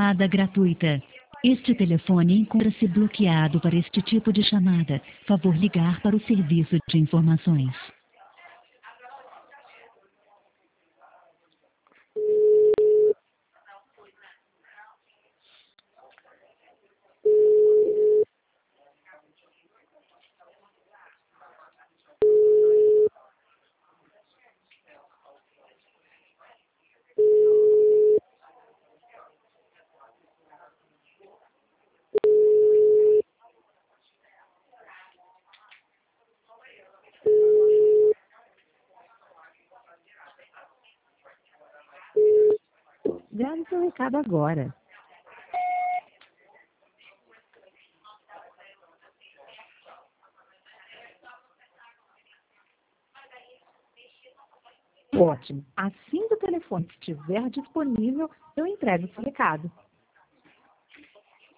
chamada gratuita. Este telefone encontra-se bloqueado para este tipo de chamada. Favor ligar para o serviço de informações. Grave seu recado agora. Ótimo. Assim que o telefone estiver disponível, eu entrego o seu recado.